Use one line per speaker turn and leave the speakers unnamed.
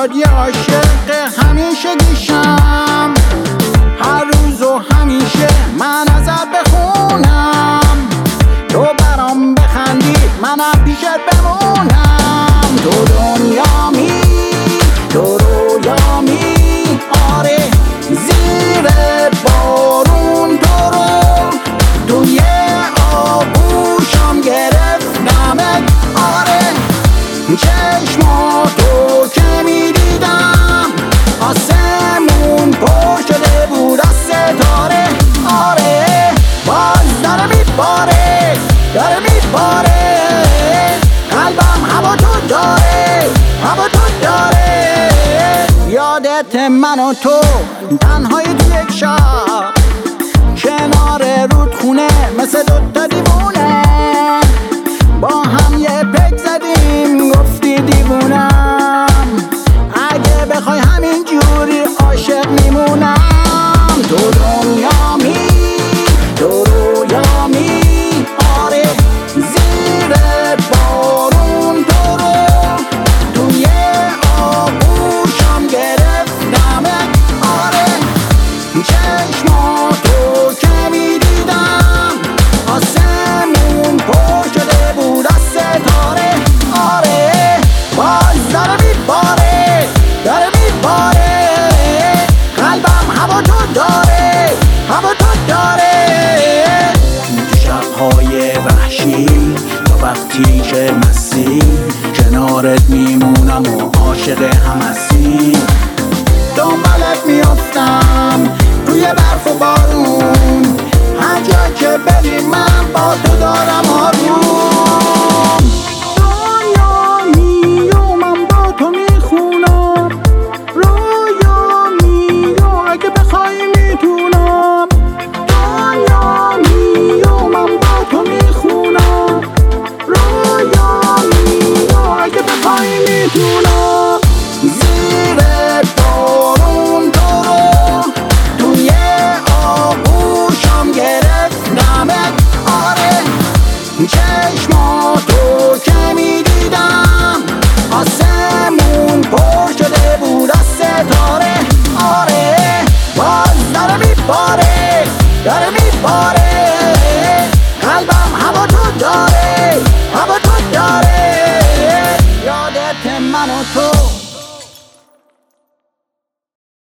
برات یه عاشق همیشه گیشم، هر روز و همیشه من ازت بخونم، تو برام بخندی منم پیشت بمونم. تو دنیامی، تو رویامی، آره زیر بارون تو رو توی آغوشم گرفتمت. آره چشماتو که میدیدم آسمون پر شده بود از ستاره. آره باز داره میباره، داره میباره، قلبم هوا تو داره، هوا تو داره. یادت من و تو تنهای تو یک شب کنار رودخونه مثل دوتا دیوونه، با هم یه پک زدیم گفتی دیوونم، اگه بخوای همین جوری عاشق میمونم. تو دنیامی، تو رویامی، آره زیر بارون تو رو توی آغوشم گرفتمت. آره چشماتو که میدیدم آسمون پر شده بود از ستاره. آره باز داره میباره، داره میباره، قلبم هوا تو داره، هوا تو داره. تو شبهای وحشی تا وقتی که مستی کنارت میمونم و عاشق هم هستی، دنبالت میافتم توی برف و بارون، هر جا که بری من با تو دارم